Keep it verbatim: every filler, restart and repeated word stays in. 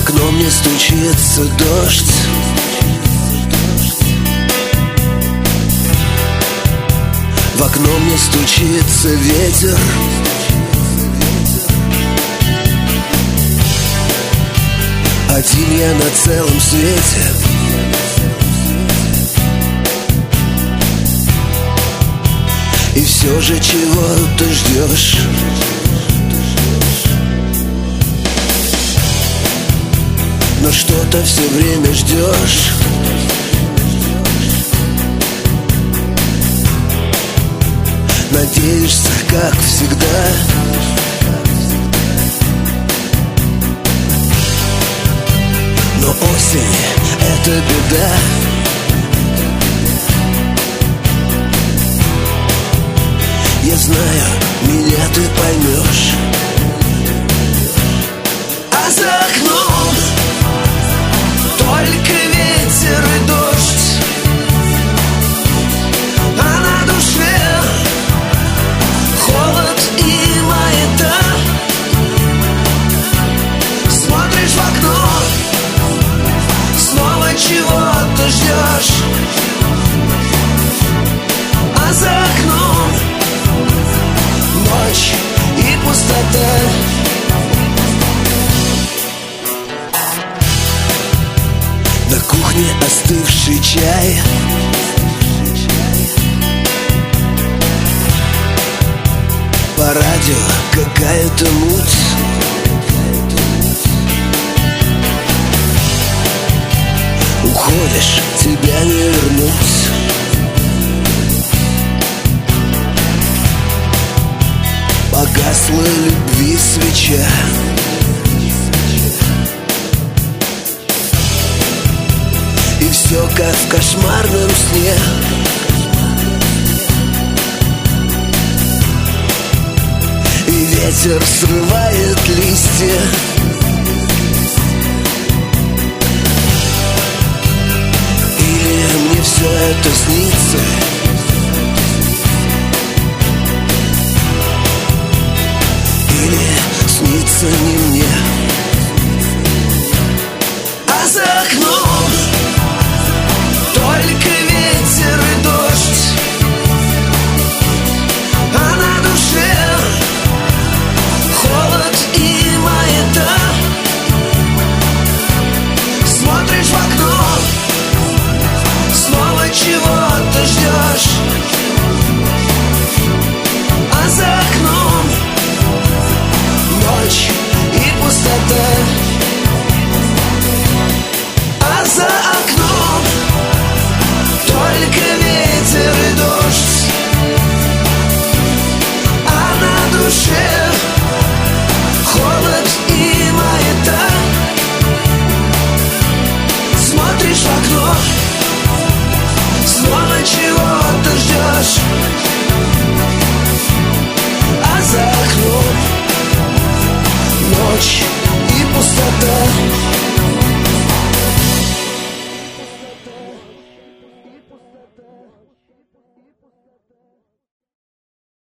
окно мне стучится дождь. В окно мне стучится ветер. Один я на целом свете. И все же чего ты ждешь? Но что-то все время ждешь. Надеешься, как всегда. Но осень — это беда. Я знаю, меня ты поймешь. А за окном только ветер и дождь, а на душе холод и маята. Смотришь в окно, снова чего-то ждешь. А за окном ночь и пустота. На кухне остывший чай. По радио какая-то муть. Уходишь, тебя не вернуть. Погасла любви свеча. И все как в кошмарном сне. И ветер срывает листья. Или мне все это снится? Или снится не